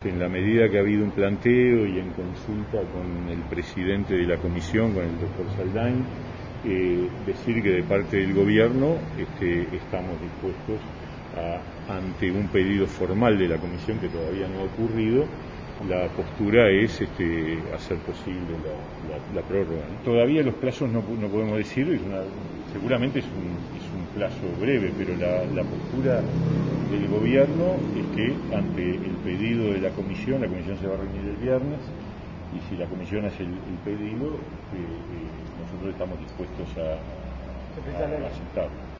en la medida que ha habido un planteo y en consulta con el presidente de la comisión, con el doctor Saldain, decir que de parte del gobierno estamos dispuestos ante un pedido formal de la comisión que todavía no ha ocurrido, la postura es hacer posible la prórroga, ¿no? Todavía los plazos no podemos decir, seguramente es un plazo breve, pero la postura del gobierno es que ante el pedido de la comisión se va a reunir el viernes, y si la comisión hace el pedido, nosotros estamos dispuestos a aceptarlo.